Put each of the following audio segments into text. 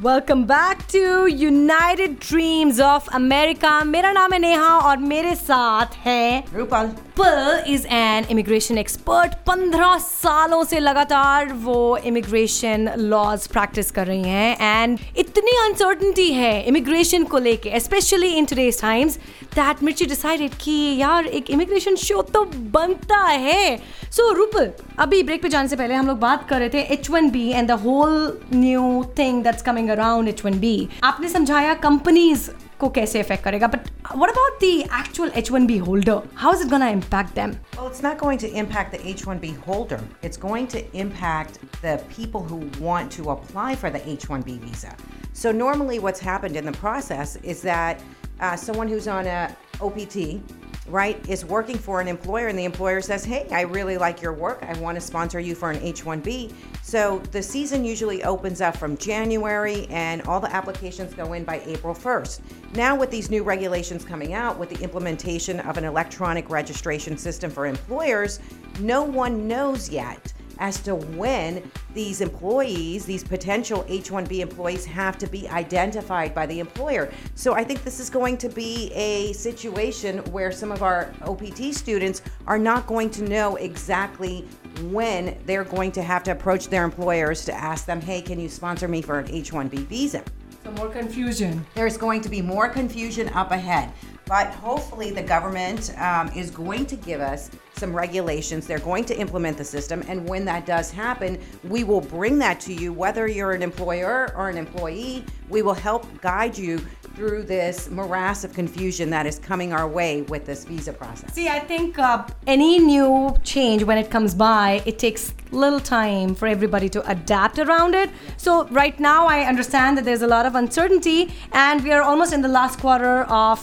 Welcome back to United Dreams of America. मेरा नाम है नेहा और मेरे साथ है Rupal. Rupal is an immigration expert. 15 सालों से लगातार वो इमिग्रेशन लॉज प्रैक्टिस कर रही हैं एंड इतनी अनसर्टेनिटी है इमिग्रेशन को लेके, specially in today's times, that Mirchi decided कि यार एक इमिग्रेशन शो तो बनता है। सो रूपल, अभी ब्रेक पे जाने से पहले हम लोग बात कर रहे थे H1B and the whole new thing that's coming around H1B। आपने समझाया कंपनीज को कैसे इफेक्ट करेगा, but what about the actual H1B holder? How is it going to impact them? Well, it's not going to impact the H-1B holder. It's going to impact the people who want to apply for the H-1B visa. So normally what's happened in the process is that someone who's on a OPT, right, is working for an employer and the employer says, hey, I really like your work. I want to sponsor you for an H-1B. So the season usually opens up from January and all the applications go in by April 1st. Now with these new regulations coming out with the implementation of an electronic registration system for employers, no one knows yet as to when these employees, these potential H-1B employees, have to be identified by the employer. So I think this is going to be a situation where some of our OPT students are not going to know exactly when they're going to have to approach their employers to ask them, hey, can you sponsor me for an H-1B visa? So more confusion. There's going to be more confusion up ahead. But hopefully the government is going to give us some regulations. They're going to implement the system. And when that does happen, we will bring that to you, whether you're an employer or an employee. We will help guide you through this morass of confusion that is coming our way with this visa process. See, I think any new change, when it comes by, it takes little time for everybody to adapt around it. So right now, I understand that there's a lot of uncertainty and we are almost in the last quarter of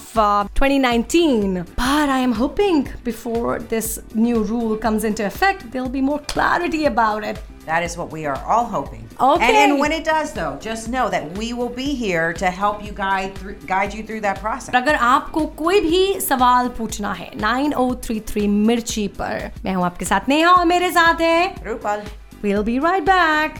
2019. But I am hoping before this new rule comes into effect, there'll be more clarity about it. That is what we are all hoping. Okay. And when it does, though, just know that we will be here to help you guide you through that process. अगर आपको कोई भी सवाल पूछना है 9033 मिर्ची पर, मैं हूँ आपके साथ नेहा और मेरे साथ है Rupal. We'll be right back.